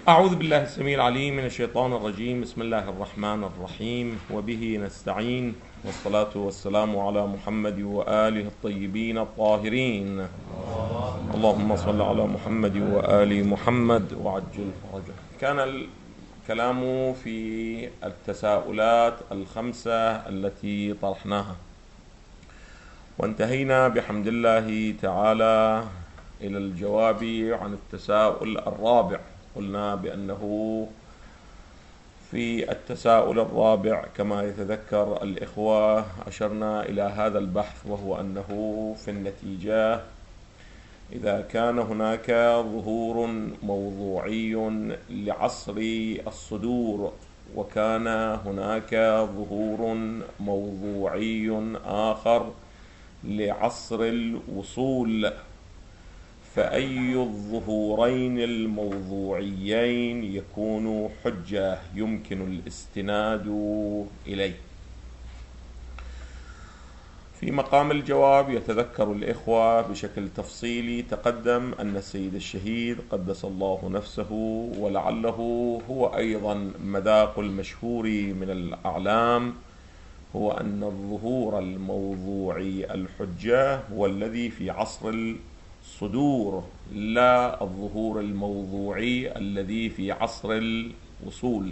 أعوذ بالله السميع العليم من الشيطان الرجيم. بسم الله الرحمن الرحيم، وبه نستعين، والصلاة والسلام على محمد وآله الطيبين الطاهرين. اللهم صل على محمد وآل محمد وعجل فرجه. كان الكلام في التساؤلات الخمسة التي طرحناها، وانتهينا بحمد الله تعالى إلى الجواب عن التساؤل الرابع. قلنا بأنه في التساؤل الرابع كما يتذكر الإخوة أشرنا إلى هذا البحث، وهو أنه في النتيجة إذا كان هناك ظهور موضوعي لعصر الصدور، وكان هناك ظهور موضوعي آخر لعصر الوصول، فأي الظهورين الموضوعيين يكون حجة يمكن الاستناد إليه؟ في مقام الجواب يتذكر الإخوة بشكل تفصيلي تقدم أن السيد الشهيد قدس الله نفسه ولعله هو أيضا مذاق المشهور من الأعلام هو أن الظهور الموضوعي الحجة هو الذي في عصر الصدور، لا الظهور الموضوعي الذي في عصر الوصول.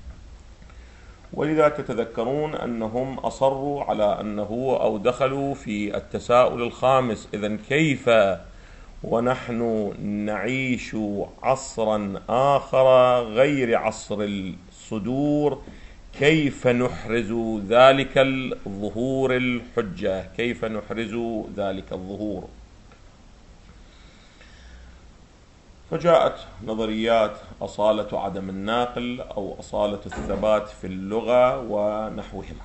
ولذا تتذكرون أنهم أصروا على أنه أو دخلوا في التساؤل الخامس: إذن كيف ونحن نعيش عصرا آخر غير عصر الصدور، كيف نحرز ذلك الظهور الحجة؟ كيف نحرز ذلك الظهور؟ فجاءت نظريات أصالة عدم الناقل أو أصالة الثبات في اللغة ونحوهما.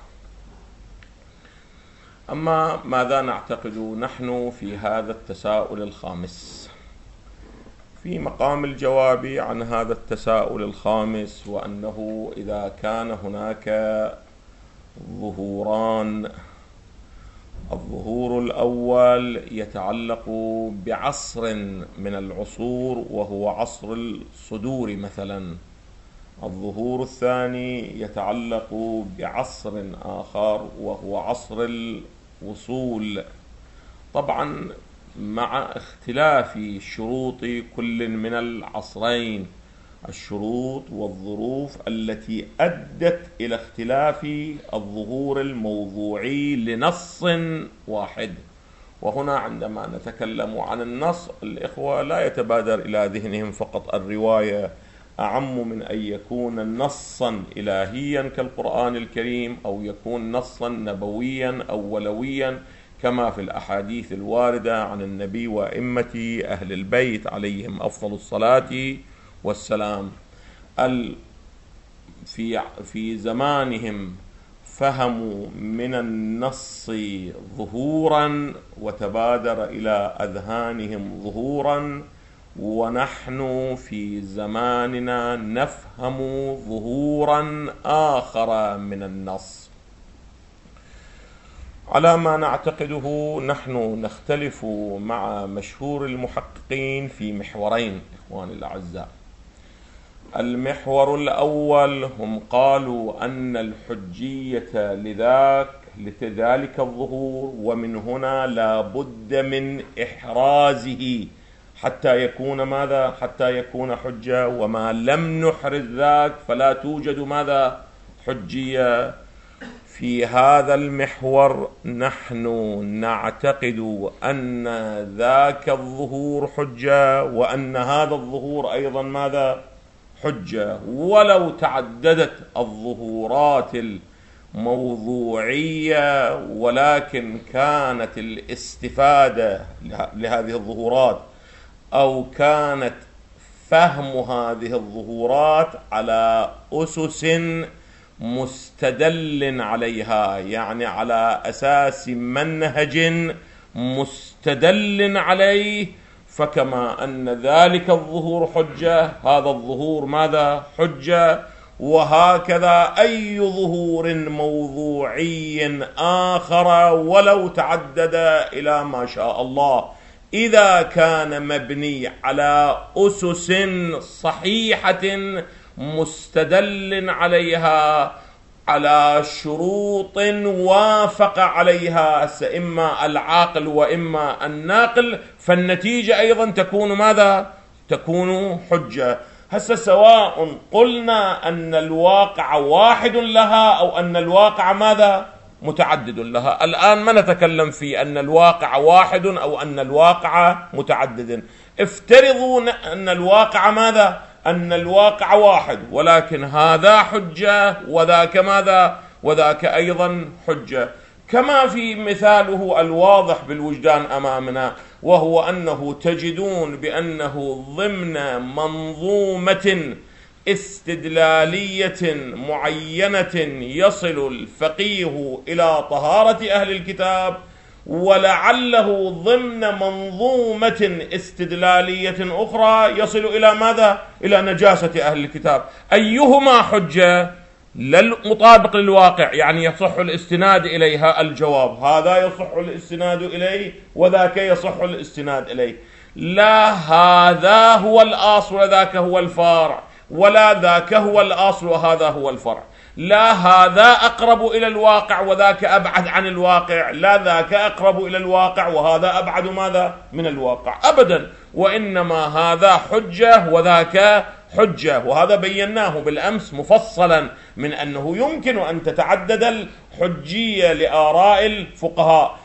أما ماذا نعتقد نحن في هذا التساؤل الخامس؟ في مقام الجواب عن هذا التساؤل الخامس، وأنه إذا كان هناك ظهوران، الظهور الأول يتعلق بعصر من العصور وهو عصر الصدور مثلا، الظهور الثاني يتعلق بعصر آخر وهو عصر الوصول، طبعا مع اختلاف شروط كل من العصرين، الشروط والظروف التي أدت إلى اختلاف الظهور الموضوعي لنص واحد. وهنا عندما نتكلم عن النص، الإخوة لا يتبادر إلى ذهنهم فقط الرواية، أعم من أن يكون نصا إلهيا كالقرآن الكريم، أو يكون نصا نبويا أو ولويا كما في الأحاديث الواردة عن النبي وأئمة أهل البيت عليهم أفضل الصلاة والسلام. في زمانهم فهموا من النص ظهورا وتبادر إلى أذهانهم ظهورا، ونحن في زماننا نفهم ظهورا آخر من النص. على ما نعتقده نحن نختلف مع مشهور المحققين في محورين إخواني الأعزاء. المحور الأول هم قالوا أن الحجية لذلك الظهور، ومن هنا لا بد من إحرازه حتى يكون ماذا؟ حتى يكون حجة، وما لم نحرز ذاك فلا توجد ماذا؟ حجية. في هذا المحور نحن نعتقد أن ذاك الظهور حجة، وأن هذا الظهور أيضا ماذا؟ حجة، ولو تعددت الظهورات الموضوعية، ولكن كانت الاستفادة لهذه الظهورات أو كانت فهم هذه الظهورات على أسس مستدل عليها، يعني على أساس منهج مستدل عليه، فكما أن ذلك الظهور حجة، هذا الظهور ماذا؟ حجة. وهكذا أي ظهور موضوعي آخر ولو تعدد إلى ما شاء الله إذا كان مبني على أسس صحيحة مستدل عليها على شروط وافق عليها إما العاقل وإما الناقل، فالنتيجة أيضا تكون ماذا؟ تكون حجة. هسه سواء قلنا أن الواقع واحد لها أو أن الواقع ماذا؟ متعدد لها. الآن ما نتكلم في أن الواقع واحد أو أن الواقع متعدد. افترضوا أن الواقع ماذا؟ أن الواقع واحد، ولكن هذا حجة وذاك ماذا؟ وذاك أيضا حجة، كما في مثاله الواضح بالوجدان أمامنا، وهو أنه تجدون بأنه ضمن منظومة استدلالية معينة يصل الفقيه إلى طهارة أهل الكتاب، ولعله ضمن منظومة استدلالية أخرى يصل إلى ماذا؟ إلى نجاسة أهل الكتاب. أيهما حجة؟ مطابق للواقع، يعني يصح الاستناد إليها. الجواب هذا يصح الاستناد إليه وذاك يصح الاستناد إليه. لا هذا هو الأصل وذاك هو الفرع، ولا ذاك هو الأصل وهذا هو الفرع. لا هذا أقرب إلى الواقع وذاك أبعد عن الواقع، لا ذاك أقرب إلى الواقع وهذا أبعد ماذا؟ من الواقع. أبدا، وإنما هذا حجة وذاك حجة، وهذا بيناه بالأمس مفصلا من أنه يمكن أن تتعدد الحجية لآراء الفقهاء،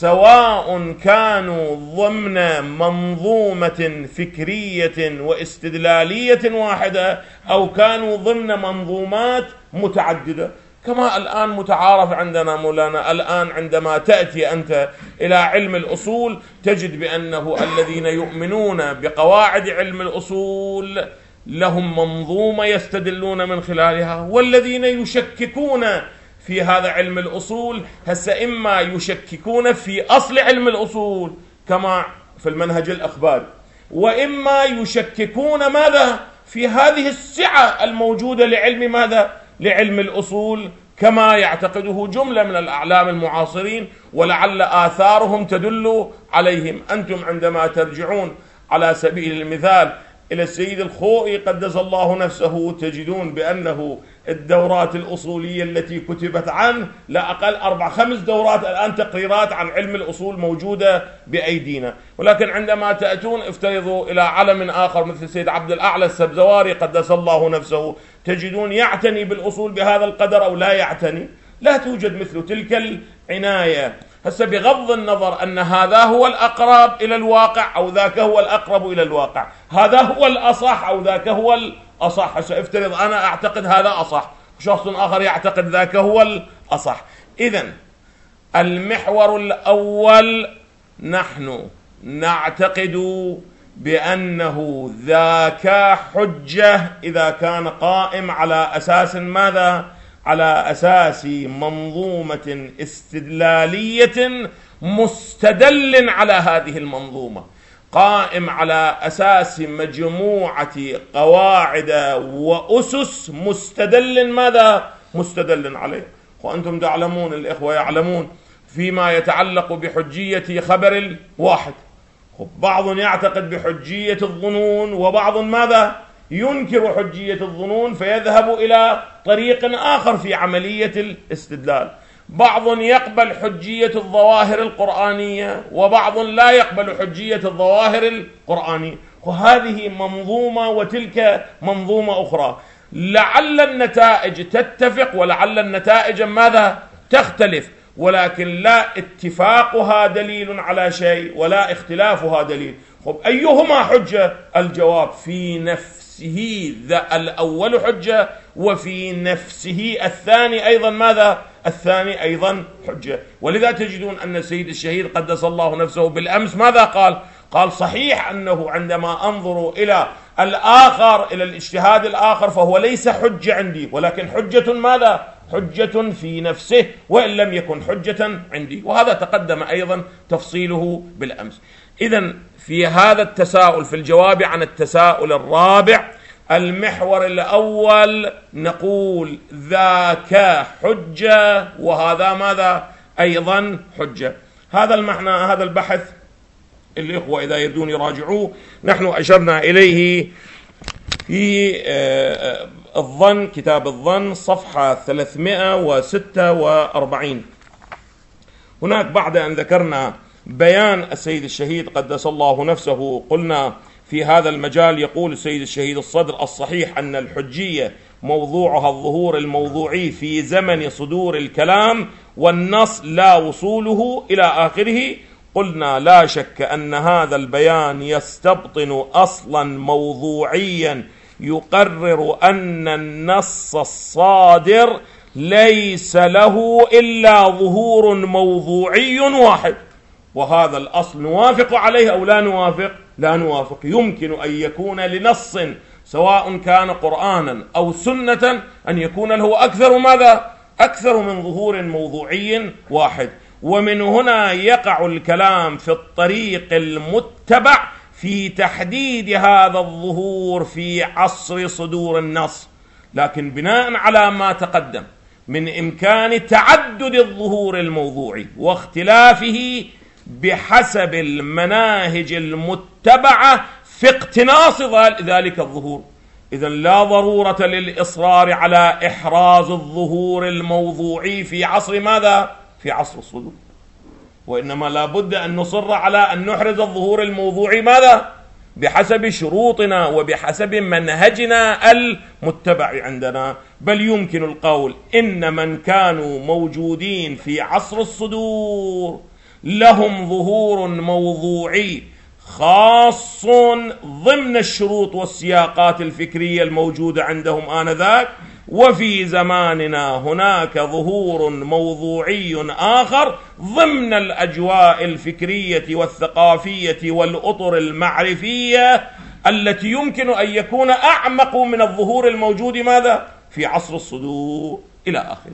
سواء كانوا ضمن منظومة فكرية واستدلالية واحدة أو كانوا ضمن منظومات متعددة، كما الآن متعارف عندنا مولانا. الآن عندما تأتي أنت إلى علم الأصول تجد بأنه الذين يؤمنون بقواعد علم الأصول لهم منظومة يستدلون من خلالها، والذين يشككون في هذا علم الأصول هسه إما يشككون في أصل علم الأصول كما في المنهج الأخباري، وإما يشككون ماذا؟ في هذه السعة الموجودة لعلم ماذا؟ لعلم الأصول، كما يعتقده جملة من الأعلام المعاصرين، ولعل آثارهم تدل عليهم. أنتم عندما ترجعون على سبيل المثال إلى السيد الخوئي قدس الله نفسه تجدون بأنه الدورات الأصولية التي كتبت عنه لا أقل 4-5 دورات الآن تقريرات عن علم الأصول موجودة بأيدينا. ولكن عندما تأتون افترضوا إلى علم آخر مثل السيد عبد الأعلى السبزواري قدس الله نفسه، تجدون يعتني بالأصول بهذا القدر أو لا يعتني، لا توجد مثل تلك العناية. هسه بغض النظر أن هذا هو الأقرب إلى الواقع أو ذاك هو الأقرب إلى الواقع، هذا هو الأصح أو ذاك هو الأصح. هسه افترض أنا أعتقد هذا أصح وشخص آخر يعتقد ذاك هو الأصح. إذن المحور الأول نحن نعتقد بأنه ذاك حجة إذا كان قائم على أساس ماذا؟ على أساس منظومة استدلالية مستدل على هذه المنظومة، قائم على أساس مجموعة قواعد وأسس مستدل ماذا؟ مستدل عليه. وأنتم تعلمون، الإخوة يعلمون فيما يتعلق بحجية خبر الواحد، بعض يعتقد بحجية الظنون وبعض ماذا؟ ينكر حجية الظنون فيذهب إلى طريق آخر في عملية الاستدلال. بعض يقبل حجية الظواهر القرآنية وبعض لا يقبل حجية الظواهر القرآنية، وهذه منظومة وتلك منظومة أخرى. لعل النتائج تتفق ولعل النتائج ماذا؟ تختلف، ولكن لا اتفاقها دليل على شيء ولا اختلافها دليل. أيهما حجة؟ الجواب في نفسه ذا الأول حجة، وفي نفسه الثاني أيضا ماذا؟ الثاني أيضا حجة. ولذا تجدون أن السيد الشهيد قدس الله نفسه بالأمس ماذا قال؟ قال صحيح أنه عندما أنظر إلى الآخر إلى الاجتهاد الآخر فهو ليس حجة عندي، ولكن حجة ماذا؟ حجة في نفسه وإن لم يكن حجة عندي. وهذا تقدم أيضا تفصيله بالأمس. إذن في هذا التساؤل، في الجواب عن التساؤل الرابع، المحور الأول نقول ذاك حجة وهذا ماذا؟ أيضا حجة. هذا المعنى، هذا البحث الإخوة إذا يريدون يراجعوه، نحن أشرنا إليه في الظن، كتاب الظن صفحة 346. هناك بعد أن ذكرنا بيان السيد الشهيد قدس الله نفسه، قلنا في هذا المجال يقول السيد الشهيد الصدر: الصحيح أن الحجية موضوعها الظهور الموضوعي في زمن صدور الكلام والنص لا وصوله إلى آخره. قلنا لا شك أن هذا البيان يستبطن أصلا موضوعيا يقرر أن النص الصادر ليس له إلا ظهور موضوعي واحد، وهذا الأصل نوافق عليه أو لا نوافق؟ لا نوافق. يمكن أن يكون لنص سواء كان قرآنا أو سنة أن يكون له أكثر ماذا؟ أكثر من ظهور موضوعي واحد. ومن هنا يقع الكلام في الطريق المتبع في تحديد هذا الظهور في عصر صدور النص، لكن بناء على ما تقدم من إمكان تعدد الظهور الموضوعي واختلافه بحسب المناهج المتبعة في اقتناص ذلك الظهور، إذن لا ضرورة للإصرار على إحراز الظهور الموضوعي في عصر ماذا؟ في عصر الصدور، وإنما لا بد أن نصر على أن نحرز الظهور الموضوعي ماذا؟ بحسب شروطنا وبحسب منهجنا المتبع عندنا. بل يمكن القول إن من كانوا موجودين في عصر الصدور لهم ظهور موضوعي خاص ضمن الشروط والسياقات الفكرية الموجودة عندهم آنذاك، وفي زماننا هناك ظهور موضوعي آخر ضمن الأجواء الفكرية والثقافية والأطر المعرفية التي يمكن أن يكون أعمق من الظهور الموجود ماذا؟ في عصر الصدور إلى آخره.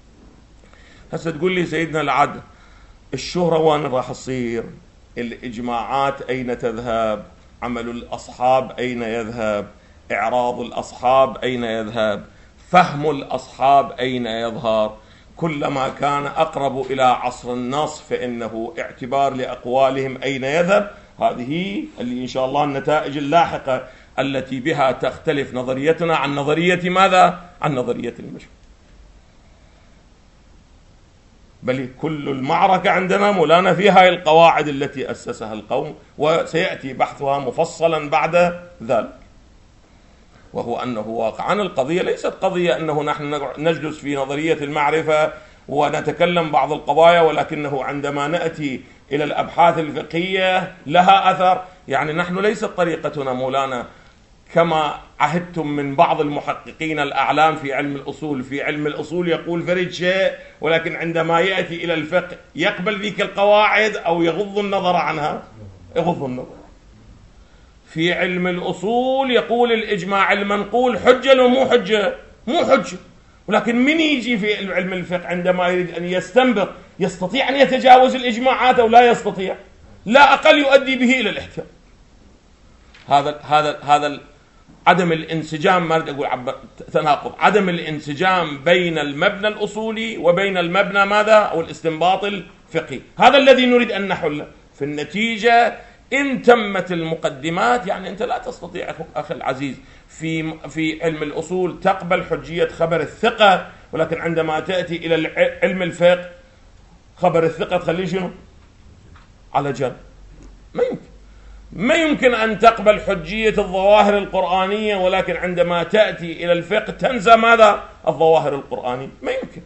هسه تقول لي سيدنا العدل الشهرة وين راح تصير؟ الإجماعات أين تذهب؟ عمل الأصحاب أين يذهب؟ إعراض الأصحاب أين يذهب؟ فهم الأصحاب أين يظهر؟ كلما كان أقرب إلى عصر النص فإنه اعتبار لأقوالهم أين يذهب. هذه اللي إن شاء الله النتائج اللاحقة التي بها تختلف نظريتنا عن نظرية ماذا؟ عن نظرية المشهور. بل كل المعركة عندنا مولانا في هاي القواعد التي أسسها القوم، وسيأتي بحثها مفصلا بعد ذلك. وهو أنه واقعا القضية ليست قضية أنه نحن نجلس في نظرية المعرفة ونتكلم بعض القضايا، ولكنه عندما نأتي إلى الأبحاث الفقهية لها أثر. يعني نحن ليست طريقتنا مولانا كما عهدتم من بعض المحققين الأعلام في علم الأصول. في علم الأصول يقول فرد شيء، ولكن عندما يأتي إلى الفقه يقبل ذيك القواعد أو يغض النظر عنها؟ يغض النظر. في علم الأصول يقول الإجماع المنقول حجة لو مو حجة؟ مو حجة. ولكن من يجي في علم الفقه عندما يريد أن يستنبط يستطيع أن يتجاوز الإجماعات أو لا يستطيع؟ لا أقل يؤدي به إلى الاحكام. هذا عدم الانسجام، ما أقول تناقض، عدم الانسجام بين المبنى الأصولي وبين المبنى ماذا؟ أو الاستنباط الفقهي، هذا الذي نريد أن نحله. في النتيجة إن تمت المقدمات، يعني أنت لا تستطيع أخي العزيز في علم الأصول تقبل حجية خبر الثقة، ولكن عندما تأتي إلى علم الفقه خبر الثقة تخليه شنو؟ على جنب. ما يمكن أن تقبل حجية الظواهر القرآنية، ولكن عندما تأتي إلى الفقه تنسى ماذا؟ الظواهر القرآنية. ما يمكن.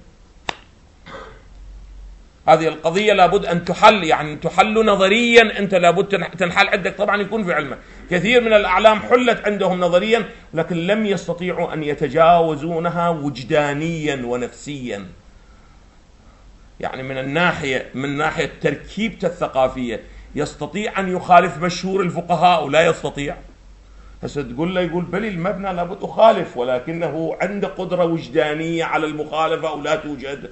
هذه القضية لابد أن تحل، يعني تحل نظريا. أنت لابد تنحل عندك، طبعا يكون في علمك. كثير من الأعلام حلت عندهم نظريا، لكن لم يستطيعوا أن يتجاوزونها وجدانيا ونفسيا. يعني من ناحية تركيبة الثقافية يستطيع أن يخالف مشهور الفقهاء ولا يستطيع. هسه تقول له يقول بل المبنى لابد أخالف، ولكنه عنده قدرة وجدانية على المخالفة أو لا توجد.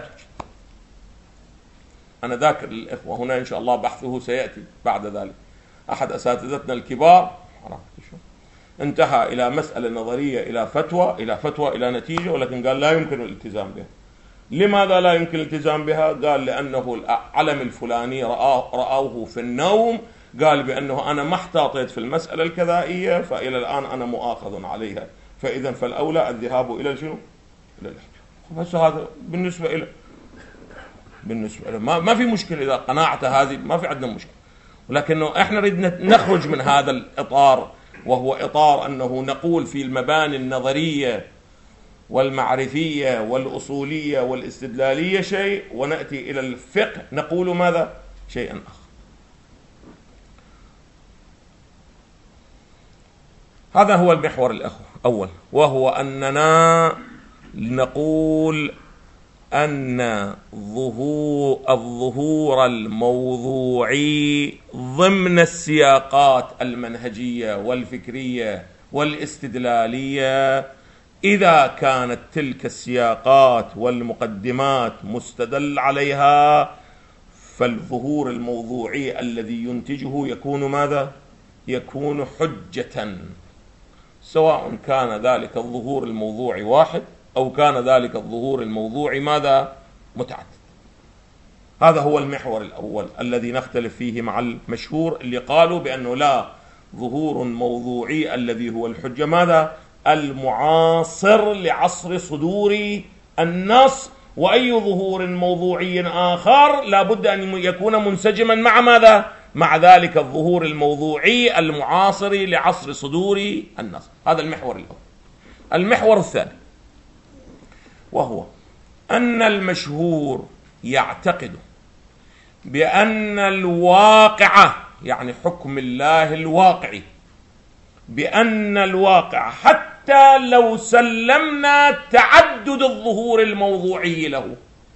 أنا ذاكر للإخوة هنا إن شاء الله بحثه سيأتي بعد ذلك. أحد أساتذتنا الكبار انتهى إلى مسألة نظرية إلى فتوى إلى نتيجة، ولكن قال لا يمكن الالتزام بها. لماذا لا يمكن الالتزام بها؟ قال لأنه العلم الفلاني رآه في النوم قال بأنه أنا ما احتاطيت في المسألة الكذائية فإلى الآن أنا مؤاخذ عليها، فإذا فالأولى الذهاب إلى شنو؟ إلى الاحتياط. بس هذا بالنسبة له ما في مشكلة إذا قناعته هذه، ما في عندنا مشكلة، ولكنه احنا نريد نخرج من هذا الإطار، وهو إطار أنه نقول في المباني النظرية والمعرفية والأصولية والاستدلالية شيء، ونأتي إلى الفقه نقول ماذا؟ شيئا آخر. هذا هو المحور الأول، وهو أننا نقول أن الظهور الموضوعي ضمن السياقات المنهجية والفكرية والاستدلالية، إذا كانت تلك السياقات والمقدمات مستدل عليها، فالظهور الموضوعي الذي ينتجه يكون ماذا؟ يكون حجة، سواء كان ذلك الظهور الموضوعي واحد أو كان ذلك الظهور الموضوعي ماذا؟ متعدد. هذا هو المحور الأول الذي نختلف فيه مع المشهور اللي قالوا بأنه لا ظهور موضوعي الذي هو الحجة ماذا؟ المعاصر لعصر صدور النص، وأي ظهور موضوعي آخر لا بد أن يكون منسجما مع ماذا؟ مع ذلك الظهور الموضوعي المعاصر لعصر صدور النص. هذا المحور الأول. المحور الثاني وهو أن المشهور يعتقد بأن الواقع، يعني حكم الله الواقعي، بأن الواقع حتى لو سلمنا تعدد الظهور الموضوعي له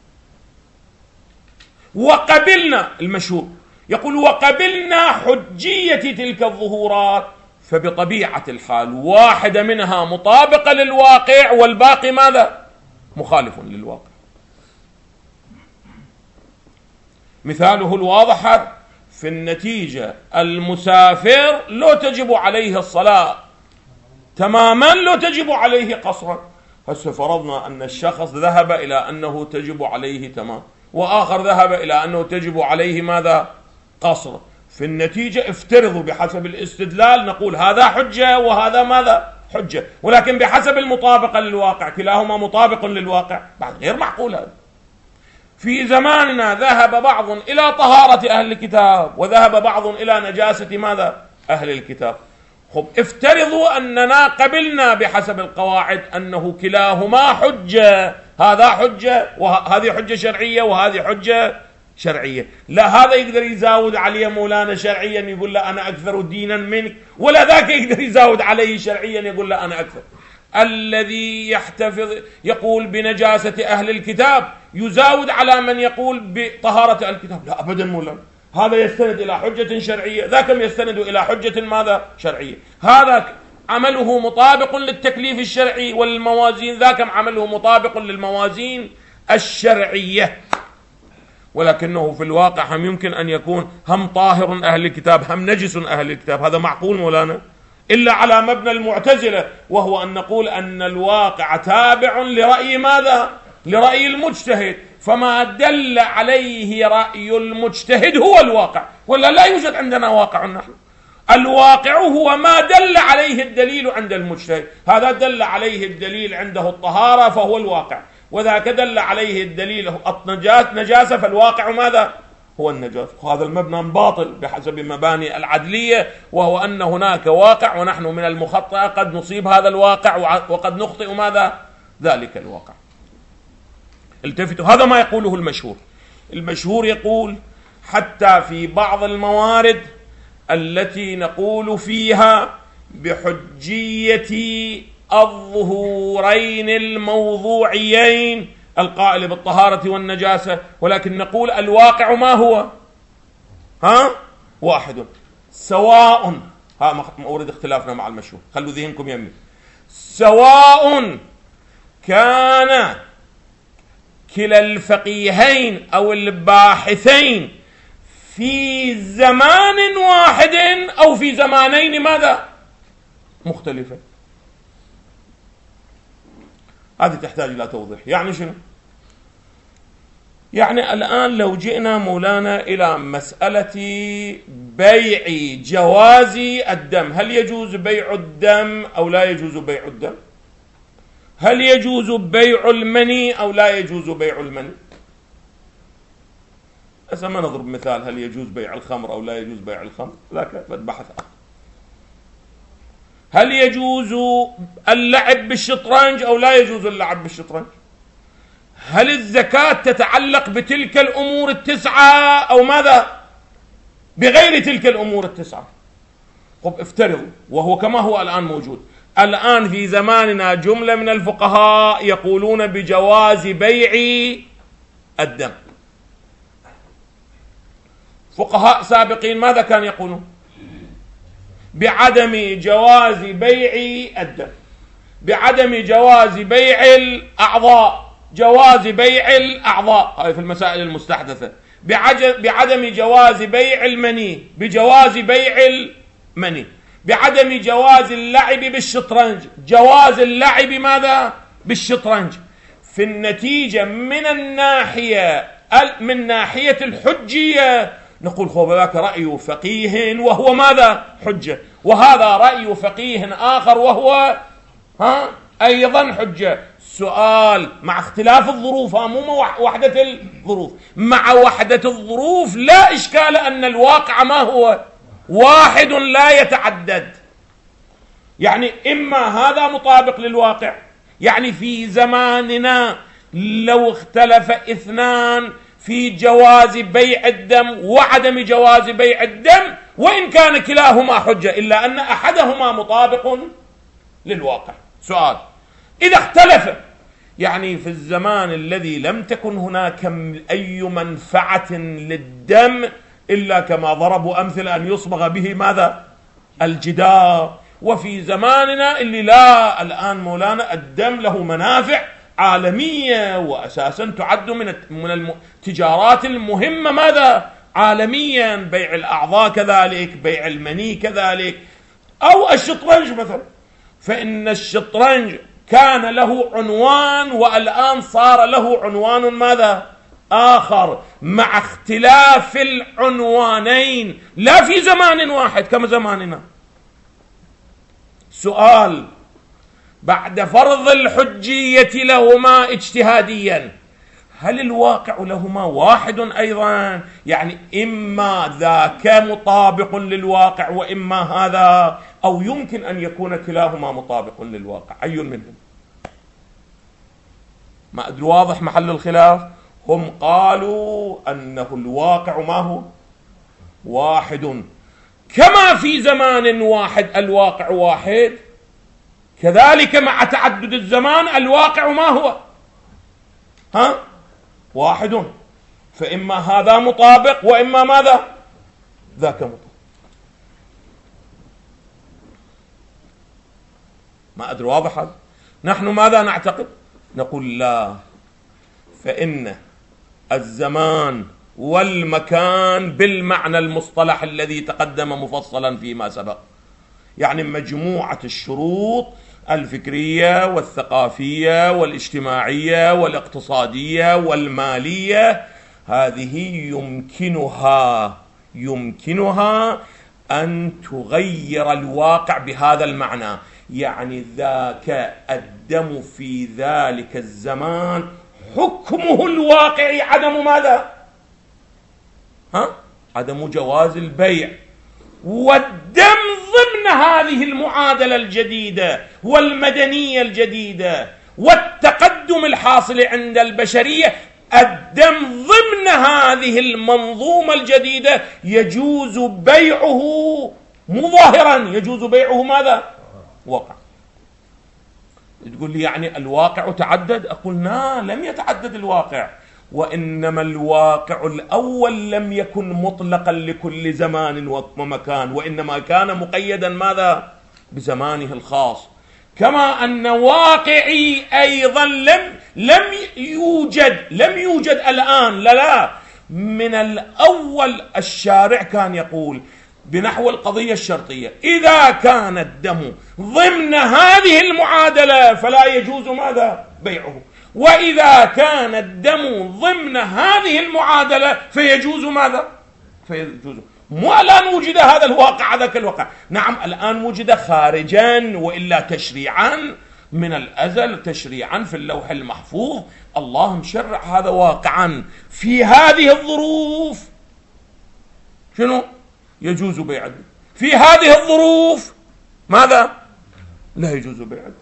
وقبلنا، المشهور يقول وقبلنا حجية تلك الظهورات، فبطبيعة الحال واحدة منها مطابقة للواقع والباقي ماذا؟ مخالف للواقع. مثاله الواضح في النتيجة، المسافر لا تجب عليه الصلاة تماما، لا تجب عليه قصرا. هسه فرضنا أن الشخص ذهب إلى أنه تجب عليه تمام، وآخر ذهب إلى أنه تجب عليه ماذا؟ قصر. في النتيجة افترضوا بحسب الاستدلال نقول هذا حجة وهذا ماذا؟ حجة، ولكن بحسب المطابقة للواقع كلاهما مطابق للواقع، بعد غير معقول هذا. في زماننا ذهب بعض إلى طهارة أهل الكتاب وذهب بعض إلى نجاسة ماذا؟ أهل الكتاب. خب افترضوا أننا قبلنا بحسب القواعد أنه كلاهما حجة، هذا حجة وهذه حجة شرعية وهذه حجة شرعية. لا هذا يقدر يزاود عليه مولانا شرعيا يقول له أنا أكثر دينا منك، ولا ذاك يقدر يزاود عليه شرعيا يقول له أنا أكثر. الذي يحتفظ يقول بنجاسة أهل الكتاب يزاود على من يقول بطهارة أهل الكتاب؟ لا أبدا مولانا، هذا يستند إلى حجة شرعية، ذاك يستند إلى حجة ماذا؟ شرعية. هذا عمله مطابق للتكليف الشرعي والموازين، ذاك عمله مطابق للموازين الشرعية، ولكنه في الواقع هم يمكن أن يكون هم طاهر أهل الكتاب هم نجس أهل الكتاب. هذا معقول مولانا؟ إلا على مبنى المعتزلة، وهو أن نقول أن الواقع تابع لرأي ماذا؟ لرأي المجتهد، فما دل عليه رأي المجتهد هو الواقع، ولا لا يوجد عندنا واقع نحن. الواقع هو ما دل عليه الدليل عند المجتهد، هذا دل عليه الدليل عنده الطهارة فهو الواقع، وذاك دل عليه الدليل نجاسة فالواقع ماذا؟ هو النجاسة. هذا المبنى باطل بحسب مباني العدلية، وهو أن هناك واقع ونحن من المخطئة قد نصيب هذا الواقع وقد نخطئ ماذا؟ ذلك الواقع. التفتوا، هذا ما يقوله المشهور. المشهور يقول حتى في بعض الموارد التي نقول فيها بحجية الظهورين الموضوعيين القائل بالطهارة والنجاسة، ولكن نقول الواقع ما هو؟ واحد، سواء مورد اختلافنا مع المشهور، خلوا ذهنكم يمين، سواء كان كلا الفقيهين أو الباحثين في زمان واحد أو في زمانين ماذا؟ مختلفة. هذه تحتاج إلى توضيح. يعني شنو؟ يعني الآن لو جئنا مولانا إلى مسألة بيع جواز الدم، هل يجوز بيع الدم أو لا يجوز بيع الدم؟ هل يجوز بيع المني أو لا يجوز بيع المني؟ هسه ما نضرب مثال هل يجوز بيع الخمر أو لا يجوز بيع الخمر، ذاك بحث آخر. هل يجوز اللعب بالشطرنج أو لا يجوز اللعب بالشطرنج؟ هل الزكاة تتعلق بتلك الأمور التسعة أو ماذا؟ بغير تلك الأمور التسعة. طب افترضوا وهو كما هو الآن موجود، الآن في زماننا جملة من الفقهاء يقولون بجواز بيع الدم. فقهاء سابقين ماذا كان يقولون؟ بعدم جواز بيع الدم، بعدم جواز بيع الأعضاء، جواز بيع الأعضاء، هذه في المسائل المستحدثة، بعدم جواز بيع المني، بجواز بيع المني، بعدم جواز اللعب بالشطرنج، جواز اللعب ماذا؟ بالشطرنج. في النتيجة من ناحية الحجية نقول خب ذاك رأي فقيه وهو ماذا؟ حجة، وهذا رأي فقيه آخر وهو أيضا حجة. سؤال مع اختلاف الظروف، مو وحدة الظروف، مع وحدة الظروف لا إشكال أن الواقع ما هو؟ واحد لا يتعدد. يعني إما هذا مطابق للواقع، يعني في زماننا لو اختلف اثنان في جواز بيع الدم وعدم جواز بيع الدم، وإن كان كلاهما حجة إلا أن أحدهما مطابق للواقع. سؤال إذا اختلف، يعني في الزمان الذي لم تكن هناك أي منفعة للدم إلا كما ضربوا أمثلة أن يصبغ به ماذا؟ الجدار، وفي زماننا اللي لا، الآن مولانا الدم له منافع عالمية وأساسا تعد من التجارات المهمة ماذا؟ عالميا، بيع الأعضاء كذلك، بيع المني كذلك، أو الشطرنج مثلا. فإن الشطرنج كان له عنوان والآن صار له عنوان ماذا؟ آخر، مع اختلاف العنوانين لا في زمان واحد كما زماننا. سؤال بعد فرض الحجية لهما اجتهاديا، هل الواقع لهما واحد أيضا؟ يعني إما ذاك مطابق للواقع وإما هذا، أو يمكن أن يكون كلاهما مطابق للواقع، أي منهم؟ ما أدري واضح محل الخلاف. هم قالوا أنه الواقع ما هو؟ واحد، كما في زمان واحد الواقع واحد، كذلك مع تعدد الزمان الواقع ما هو؟ واحد. فإما هذا مطابق وإما ماذا؟ ذاك مطابق. ما أدري واضح هذا. نحن ماذا نعتقد؟ نقول لا، فإن الزمان والمكان بالمعنى المصطلح الذي تقدم مفصلا فيما سبق، يعني مجموعة الشروط الفكرية والثقافية والاجتماعية والاقتصادية والمالية، هذه يمكنها أن تغير الواقع بهذا المعنى. يعني ذاك الدم في ذلك الزمان حكمه الواقعي عدم ماذا؟ عدم جواز البيع، والدم ضمن هذه المعادلة الجديدة والمدنية الجديدة والتقدم الحاصل عند البشرية، الدم ضمن هذه المنظومة الجديدة يجوز بيعه مظاهرا، يجوز بيعه ماذا؟ واقع. تقول لي يعني الواقع تعدد؟ أقول لا، لم يتعدد الواقع، وإنما الواقع الأول لم يكن مطلقا لكل زمان ومكان، وإنما كان مقيدا ماذا؟ بزمانه الخاص. كما أن واقعي أيضا لم يوجد الآن، لا، من الأول الشارع كان يقول بنحو القضية الشرطية: إذا كان الدم ضمن هذه المعادلة فلا يجوز ماذا؟ بيعه. وإذا كان الدم ضمن هذه المعادلة فيجوز ماذا؟ فيجوز. مو الآن وجد هذا الواقع ذاك الواقع، نعم الآن وجد خارجا، وإلا تشريعا من الأزل، تشريعا في اللوح المحفوظ الله مشرع هذا واقعا. في هذه الظروف شنو؟ يجوز بيعه. في هذه الظروف ماذا؟ لا يجوز بيعه.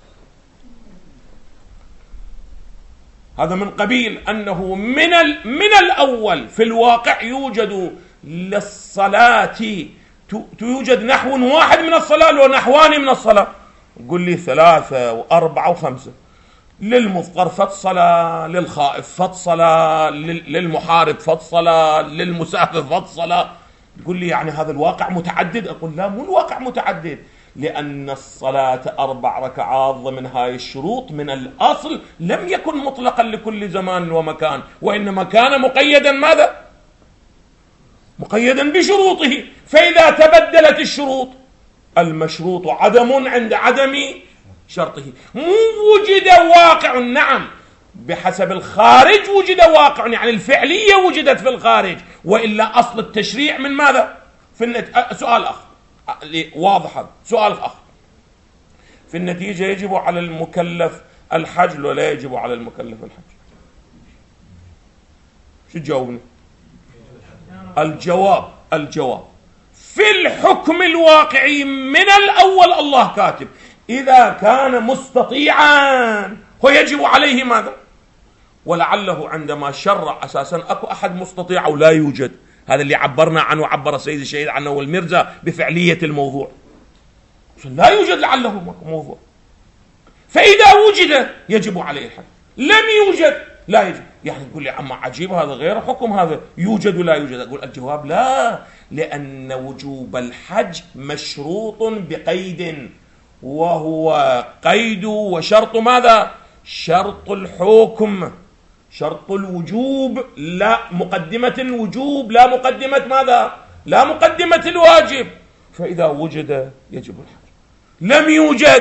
هذا من قبيل أنه من الأول في الواقع يوجد للصلاة، توجد نحو واحد من الصلاة ونحوان من الصلاة. قل لي 3 و4 و5. للمضطر فت صلاة، للخائف فت صلاة، للمحارب فت صلاة، للمسافر فت صلاة. تقول لي يعني هذا الواقع متعدد؟ أقول لا، مو الواقع متعدد، لأن الصلاة 4 ركعات ضمن هاي الشروط من الأصل لم يكن مطلقا لكل زمان ومكان، وإنما كان مقيدا ماذا؟ مقيدا بشروطه. فإذا تبدلت الشروط المشروط عدم عند عدم شرطه. مو وجد واقع، نعم بحسب الخارج وجد واقع، يعني الفعلية وجدت في الخارج، وإلا أصل التشريع من ماذا؟ في سؤال أخ واضح، هذا سؤال أخ. في النتيجة يجب على المكلف الحج ولا يجب على المكلف الحج؟ شو تجاوبني؟ الجواب في الحكم الواقعي من الأول الله كاتب إذا كان مستطيعا ويجب عليه ماذا؟ ولعله عندما شرع أساسا أكو أحد مستطيع أو لا يوجد. هذا اللي عبرنا عنه، عبر السيد الشهيد عنه والمرزا بفعلية الموضوع. لا يوجد لعله موضوع، فإذا وجد يجب عليه الحج، لم يوجد لا يجب. يعني تقول لي عما عجيب، هذا غير حكم، هذا يوجد ولا يوجد. أقول الجواب لا، لأن وجوب الحج مشروط بقيد، وهو قيد وشرط ماذا؟ شرط الحكم، شرط الوجوب، لا مقدمة الوجوب، لا مقدمة ماذا؟ لا مقدمة الواجب. فإذا وجد يجب الحج، لم يوجد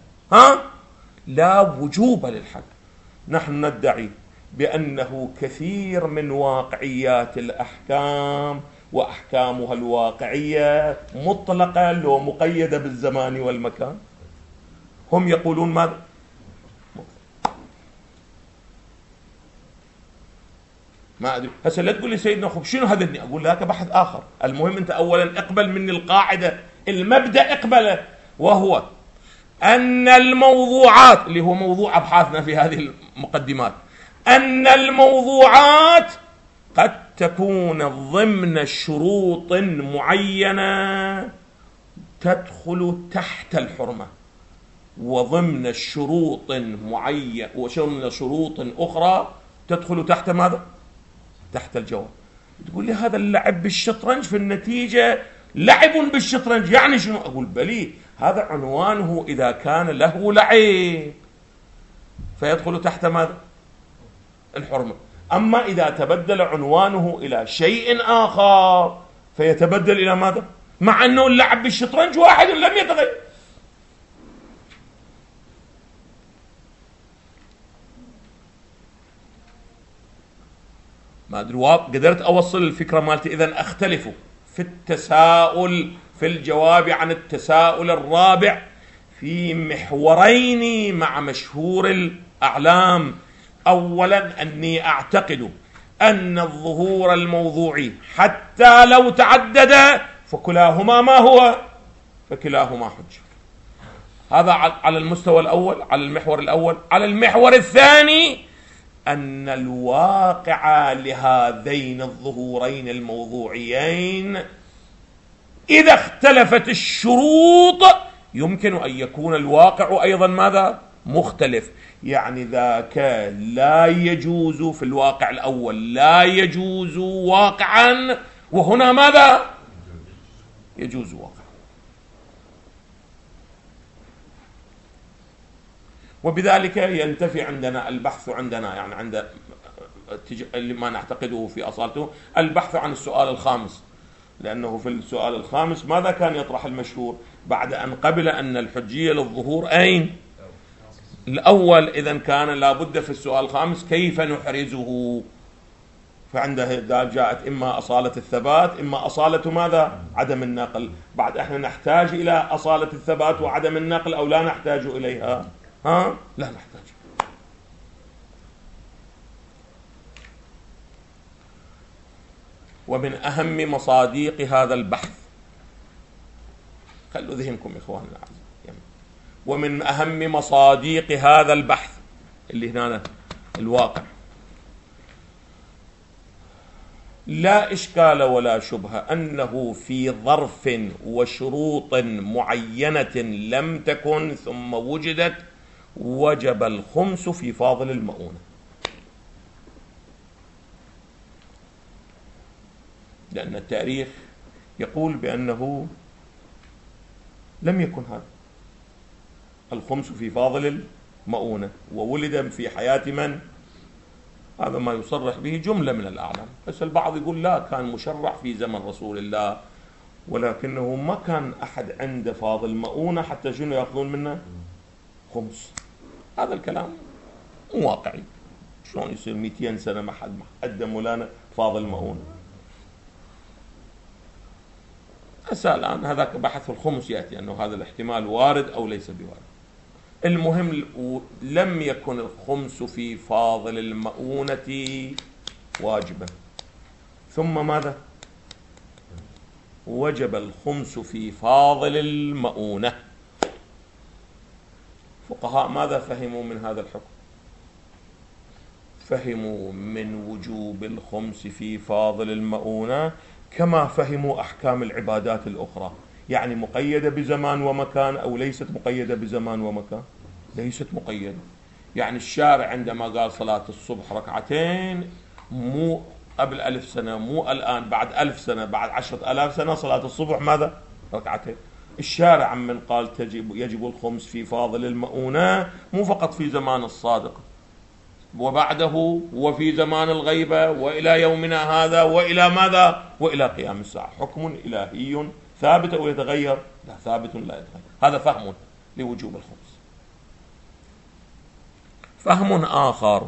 لا وجوب للحج. نحن ندعي بأنه كثير من واقعيات الأحكام وأحكامها الواقعية مطلقة لو مقيدة بالزمان والمكان. هم يقولون ماذا؟ ما أدري. هسه لا تقول لي سيدنا خب شنو هذا؟ أقول لك بحث آخر. المهم أنت أولا اقبل مني القاعدة، المبدأ اقبله، وهو أن الموضوعات، اللي هو موضوع أبحاثنا في هذه المقدمات، أن الموضوعات قد تكون ضمن شروط معينة تدخل تحت الحرمة، وضمن الشروط معينة وضمن شروط أخرى تدخل تحت ماذا؟ تحت الجواب. تقول لي هذا اللعب بالشطرنج في النتيجة لعب بالشطرنج، يعني شنو؟ أقول بلي هذا عنوانه إذا كان له لعب فيدخل تحت ماذا؟ الحرمة. أما إذا تبدل عنوانه إلى شيء آخر فيتبدل إلى ماذا؟ مع أنه اللعب بالشطرنج واحد لم يتغير. ما أدري قدرت أوصل الفكرة مالتي؟ إذن أختلف في التساؤل في الجواب عن التساؤل الرابع في محورين مع مشهور الأعلام. أولا أني أعتقد أن الظهور الموضوعي حتى لو تعدد فكلاهما ما هو؟ فكلاهما حجة. هذا على المستوى الأول، على المحور الأول. على المحور الثاني أن الواقع لهذين الظهورين الموضوعيين إذا اختلفت الشروط يمكن أن يكون الواقع أيضا ماذا؟ مختلف. يعني ذاك لا يجوز في الواقع الأول، لا يجوز واقعا، وهنا ماذا؟ يجوز واقعا. وبذلك ينتفي عندنا البحث، عندنا يعني عند ما نعتقده في أصالته البحث عن السؤال الخامس، لأنه في السؤال الخامس ماذا كان يطرح المشهور بعد أن قبل أن الحجية للظهور أين؟ الأول إذا كان لابد في السؤال الخامس كيف نحرزه، فعنده جاءت إما أصالة الثبات إما أصالة ماذا؟ عدم النقل. بعد إحنا نحتاج إلى أصالة الثبات وعدم النقل أو لا نحتاج إليها؟ لا نحتاج. ومن أهم مصاديق هذا البحث، خلوا ذهنكم إخواننا الأعزاء، ومن أهم مصاديق هذا البحث اللي هنا الواقع، لا إشكال ولا شبهة أنه في ظرف وشروط معينة لم تكن ثم وجدت وجب الخمس في فاضل المؤونة، لأن التاريخ يقول بأنه لم يكن هذا الخمس في فاضل المؤونة، وولد في حياة من؟ هذا ما يصرح به جملة من الأعلام، بس البعض يقول لا، كان مشرع في زمن رسول الله، ولكنه ما كان أحد عنده فاضل مؤونة حتى شنو يأخذون منه خمس. هذا الكلام مو واقعي. شلون يصير 200 سنة ما حد قدموا لنا فاضل مؤونة؟ هسه الآن هذاك بحث الخمس يأتي أنه هذا الاحتمال وارد أو ليس بوارد. المهم لم يكن الخمس في فاضل المؤونة واجبا، ثم ماذا؟ وجب الخمس في فاضل المؤونة. فقهاء ماذا فهموا من هذا الحكم؟ فهموا من وجوب الخمس في فاضل المؤونة كما فهموا أحكام العبادات الأخرى، يعني مقيدة بزمان ومكان أو ليست مقيدة بزمان ومكان؟ ليست مقيدة. يعني الشارع عندما قال صلاة الصبح ركعتين، مو قبل 1000 سنة، مو الآن، بعد 1000 سنة، بعد 10,000 سنة صلاة الصبح ماذا؟ ركعتين. الشارع من قال يجب الخمس في فاضل المؤونة، مو فقط في زمان الصادق، وبعده وفي زمان الغيبة وإلى يومنا هذا وإلى ماذا؟ وإلى قيام الساعة. حكم إلهي ثابت أو يتغير؟ لا، ثابت لا يتغير. هذا فهم لوجوب الخمس. فهم آخر،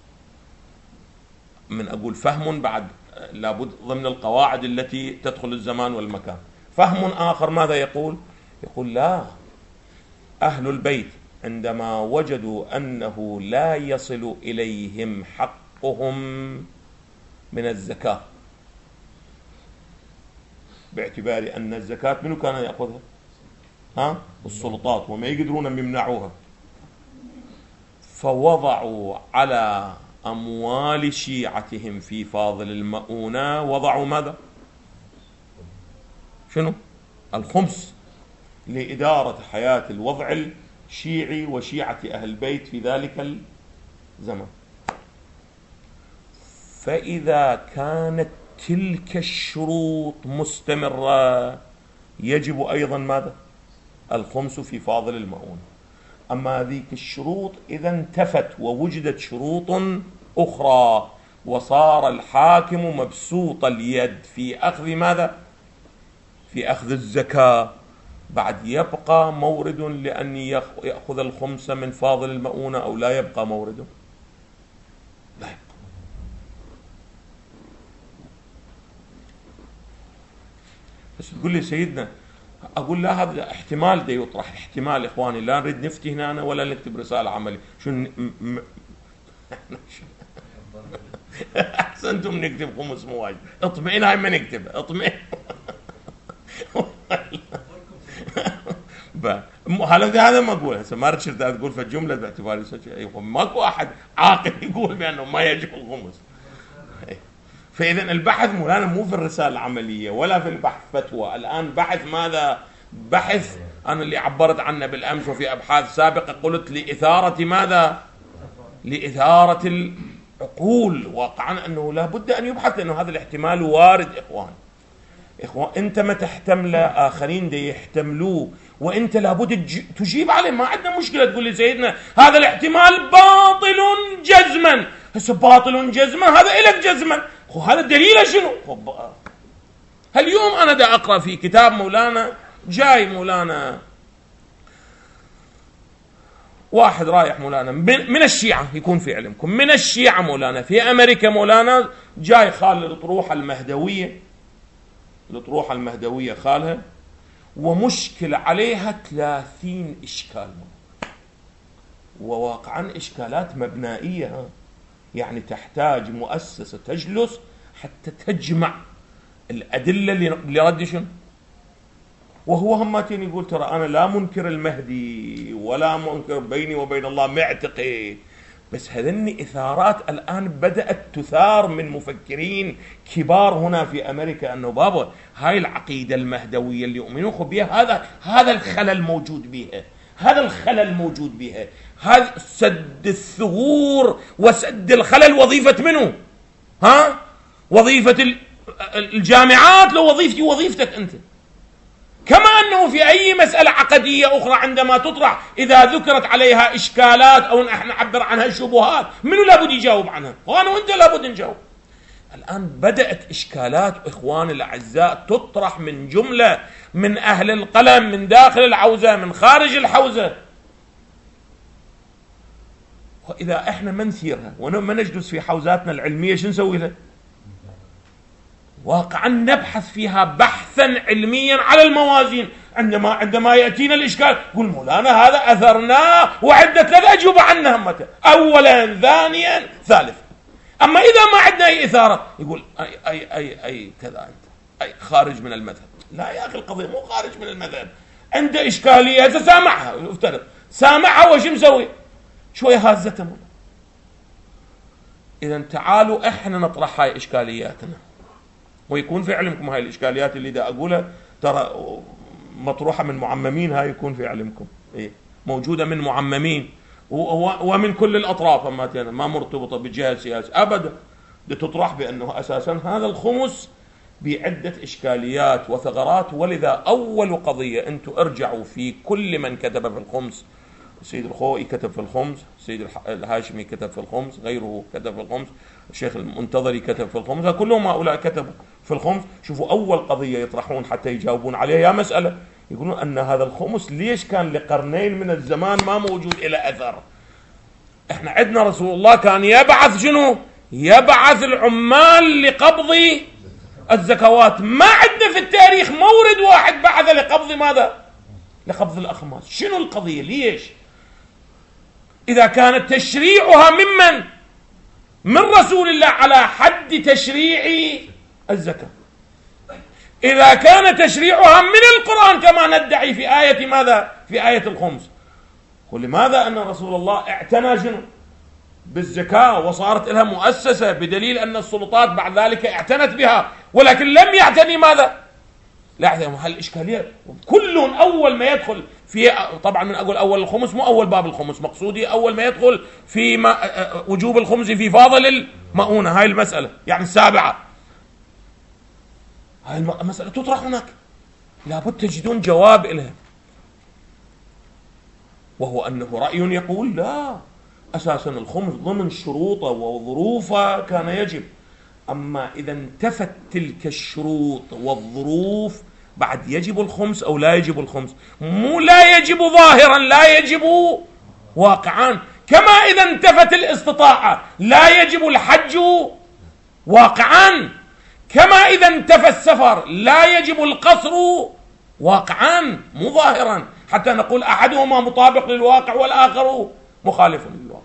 من أقول فهم بعد لابد ضمن القواعد التي تدخل الزمان والمكان. فهم آخر ماذا يقول؟ يقول لا، أهل البيت عندما وجدوا أنه لا يصل إليهم حقهم من الزكاة، باعتبار أن الزكاة منو كان يأخذها؟ السلطات، وما يقدرون أن يمنعوها، فوضعوا على أموال شيعتهم في فاضل المؤونة، وضعوا ماذا؟ شنو؟ الخمس، لإدارة حياة الوضع الشيعي وشيعة أهل البيت في ذلك الزمن. فإذا كانت تلك الشروط مستمرة يجب أيضا ماذا؟ الخمس في فاضل المؤونة. أما ذيك الشروط إذا انتفت ووجدت شروط أخرى، وصار الحاكم مبسوط اليد في أخذ ماذا؟ في أخذ الزكاة، بعد يبقى مورد لأن يأخذ الخمس من فاضل المؤونة أو لا يبقى مورد؟ لا يبقى. بس تقول لي سيدنا، أقول لا، هذا احتمال ده يطرح، احتمال إخواني، لا نريد نفتي هنا ولا نكتب رسالة عملي. شو أحسنتم نكتب خمس مواجد، اطمئن، هاي ما نكتب، اطمئن. هذا ما أقول هسه، ما رشرت تقول في الجملة باعتبار ماكو أحد عاقل يقول بأنه ما يجب الخمس. فإذا البحث مولانا مو في الرسالة العملية ولا في البحث فتوى، الآن بحث ماذا؟ بحث أنا اللي عبرت عنه بالأمس وفي أبحاث سابقة، قلت لإثارة ماذا؟ لإثارة العقول. واقعا أنه لا بد أن يبحث، لأنه هذا الاحتمال وارد. إخوان أنت ما تحتمله آخرين دي يحتملوه، وأنت لابد تجيب عليه. ما عندنا مشكلة تقول لي سيدنا هذا الاحتمال باطل جزما. هسه باطل جزما، هذا إلك جزما، هذا الدليل شنو؟ اليوم أنا دا أقرأ في كتاب مولانا، جاي مولانا واحد رايح مولانا من الشيعة، يكون في علمكم من الشيعة مولانا في أمريكا مولانا، جاي خال الأطروحة المهدوية، الأطروحة المهدوية خالها، ومشكلة عليها 30 إشكال، وواقعا إشكالات مبنائية، يعني تحتاج مؤسسة تجلس حتى تجمع الأدلة لرد شنو. وهو هماتين يقول ترى أنا لا منكر المهدي ولا منكر بيني وبين الله معتقد، بس هذني إثارات الآن بدأت تثار من مفكرين كبار هنا في أمريكا، أنه بابا هاي العقيدة المهدوية اللي يؤمنون بها هذا الخلل موجود بها، هذا الخلل موجود بها، هذا سد الثغور وسد الخلل وظيفة منه؟ وظيفة الجامعات، لو وظيفتي وظيفتك أنت. كما أنه في أي مسألة عقدية أخرى عندما تطرح إذا ذكرت عليها إشكالات أو نحن نعبر عنها شبهات، منو لابد يجاوب عنها؟ وأنا وأنت لابد نجاوب. الآن بدأت إشكالات إخواني الأعزاء تطرح من جملة من أهل القلم، من داخل الحوزة من خارج الحوزة، وإذا إحنا ما نثيرها وما نجلس في حوزاتنا العلمية شو نسوي لها؟ واقعا نبحث فيها بحثا علميا على الموازين. عندما يأتينا الإشكال قل مولانا هذا أثرناه وعدة 3 أجوبة عنه همته، أولا ثانيا ثالثا. أما إذا ما عندنا أي إثارة يقول أي كذا أنت أي خارج من المذهب. لا يا أخي، القضية مو خارج من المذهب، عنده إشكالية سامعها، افترض سامعها وش مسوي؟ شوية هازته. إذا تعالوا إحنا نطرح هاي إشكالياتنا، ويكون في علمكم هاي الإشكاليات اللي دا أقولها ترى مطروحة من معممين، هاي يكون في علمكم موجودة من معممين ومن كل الأطراف، ما مرتبطة بجهة سياسية أبدا، تطرح بأنه أساسا هذا الخمس بعدة إشكاليات وثغرات. ولذا أول قضية أنتم ارجعوا في كل من كتب في الخمس، السيد الخوئي كتب في الخمس، السيد الهاشمي كتب في الخمس، غيره كتب في الخمس، الشيخ المنتظري كتب في الخمس، كلهم هؤلاء كتبوا في الخمس. شوفوا أول قضية يطرحون حتى يجاوبون عليها يا مسألة، يقولون أن هذا الخمس ليش كان لقرنين من الزمان ما موجود إلى أثر؟ احنا عندنا رسول الله كان يبعث شنو؟ يبعث العمال لقبض الزكوات. ما عندنا في التاريخ مورد واحد بعث لقبض ماذا؟ لقبض الأخماس. شنو القضية؟ ليش؟ إذا كانت تشريعها ممن؟ من رسول الله على حد تشريع الزكاة. إذا كان تشريعها من القرآن كما ندعي في آية ماذا؟ في آية الخمس. ولماذا أن رسول الله اعتنى شنو؟ بالزكاة وصارت لها مؤسسة، بدليل أن السلطات بعد ذلك اعتنت بها، ولكن لم يعتني ماذا؟ لا يعتني. هالإشكالية كل أول ما يدخل في، طبعا من أقول أول الخمس مو أول باب الخمس، مقصودي أول ما يدخل في وجوب الخمس في فاضل المؤونة، هاي المسألة يعني السابعة، هاي المسألة تطرح هناك، لابد تجدون جواب إلها، وهو أنه رأي يقول لا، أساسا الخمس ضمن شروطه وظروفه كان يجب. أما إذا انتفت تلك الشروط والظروف بعد يجب الخمس أو لا يجب الخمس؟ مو لا يجب ظاهرا، لا يجب واقعا. كما إذا انتفت الاستطاعة لا يجب الحج واقعا، كما إذا انتفى السفر لا يجب القصر واقعا، مو ظاهرا، حتى نقول أحدهما مطابق للواقع والآخر مخالف للواقع.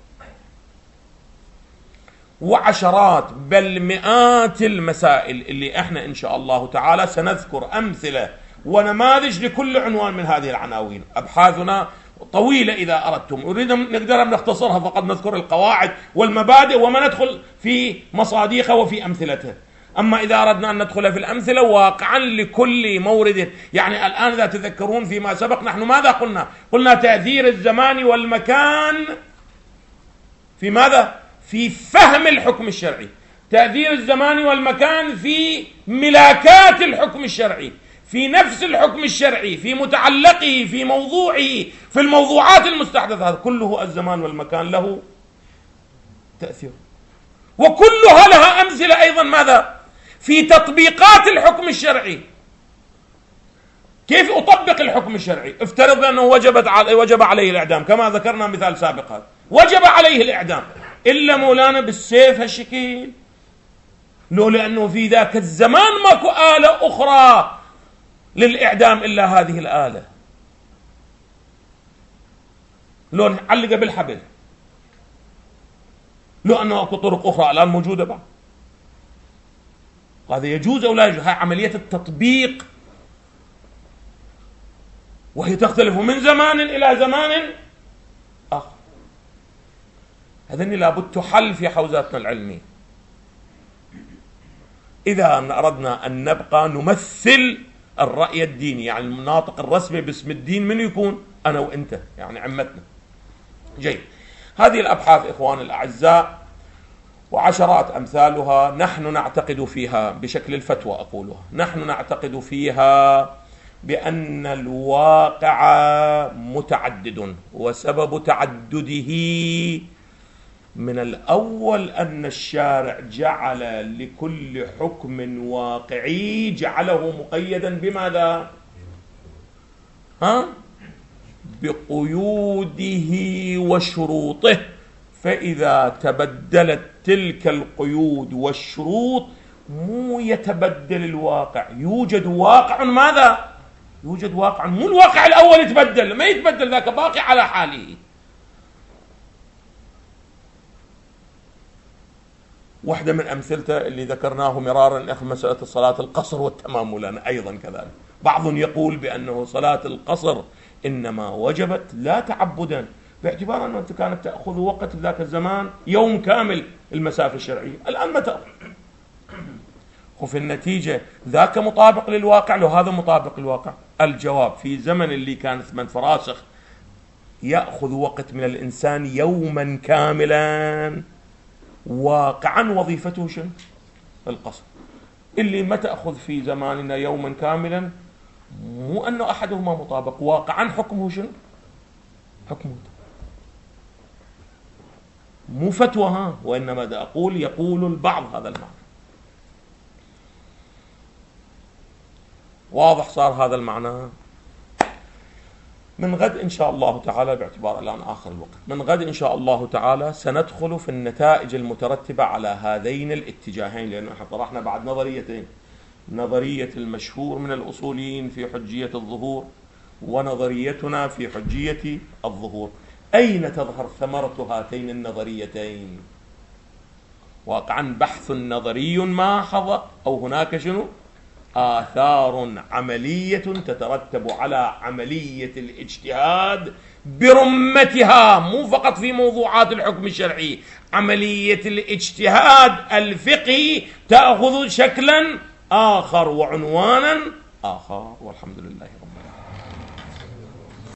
وعشرات بل مئات المسائل اللي احنا ان شاء الله تعالى سنذكر امثله ونماذج لكل عنوان من هذه العناوين. ابحاثنا طويله اذا اردتم، اريد نقدر نختصرها، فقط نذكر القواعد والمبادئ وما ندخل في مصاديقها وفي امثلتها. اما اذا اردنا ان ندخل في الامثله واقعا لكل مورد، يعني الان اذا تذكرون فيما سبق نحن ماذا قلنا؟ قلنا تأثير الزمان والمكان في ماذا؟ في فهم الحكم الشرعي. تأثير الزمان والمكان في ملاكات الحكم الشرعي، في نفس الحكم الشرعي، في متعلقه، في موضوعه، في الموضوعات المستحدثة، كله الزمان والمكان له تأثير. وكلها لها أمثلة أيضا ماذا؟ في تطبيقات الحكم الشرعي، كيف أطبق الحكم الشرعي؟ افترض أنه وجب عليه الإعدام كما ذكرنا مثال سابق، هذا وجب عليه الإعدام، إلا مولانا بالسيف هالشكل، لو لأنه في ذاك الزمان ماكو آلة أخرى للإعدام إلا هذه الآلة، لو نعلق بالحبل، لو أنه أكو طرق أخرى الآن موجودة بعد، وهذا يجوز أو لا يجوز؟ هاي عملية التطبيق، وهي تختلف من زمان إلى زمان آخر. هذني لابد تحل في حوزاتنا العلمية إذا أردنا أن نبقى نمثل الرأي الديني، يعني الناطق الرسمي باسم الدين من يكون؟ أنا وإنت، يعني عمتنا. جيد، هذه الأبحاث إخواني الأعزاء وعشرات أمثالها نحن نعتقد فيها بشكل الفتوى، أقولها نحن نعتقد فيها بأن الواقع متعدد، وسبب تعدده من الأول أن الشارع جعل لكل حكم واقعي جعله مقيدا بماذا؟ بقيوده وشروطه، فإذا تبدلت تلك القيود والشروط مو يتبدل الواقع، يوجد واقع ماذا؟ يوجد واقع، مو الواقع الأول يتبدل، ما يتبدل، ذاك باقي على حاله. واحدة من أمثلته اللي ذكرناه مرارا أخ مسألة الصلاة القصر والتمام لنا أيضا كذلك. بعض يقول بأنه صلاة القصر إنما وجبت لا تعبدا، باعتبار أنه أنت كانت تأخذ وقت ذاك الزمان يوم كامل المسافة الشرعية، الآن ما تأخذ، وفي النتيجة ذاك مطابق للواقع لو هذا مطابق للواقع. الجواب في زمن اللي كان 8 فراسخ يأخذ وقت من الإنسان يوما كاملا، واقعا وظيفته شنو؟ القصر. اللي ما تأخذ في زماننا يوما كاملا مو أنه أحدهما مطابق، واقعا حكمه شنو؟ حكمه مو فتوى، وإنما دا أقول يقول البعض هذا المعنى. واضح صار هذا المعنى؟ من غد إن شاء الله تعالى، باعتبار الآن آخر الوقت، من غد إن شاء الله تعالى سندخل في النتائج المترتبة على هذين الاتجاهين، لأنه احنا طرحنا بعد نظريتين، نظرية المشهور من الأصوليين في حجية الظهور، ونظريتنا في حجية الظهور. أين تظهر ثمرة هاتين النظريتين؟ واقعا بحث نظري ماحظ، أو هناك شنو؟ آثار عملية تترتب على عملية الاجتهاد برمتها، مو فقط في موضوعات الحكم الشرعي، عملية الاجتهاد الفقهي تأخذ شكلا آخر وعنوانا آخر، والحمد لله.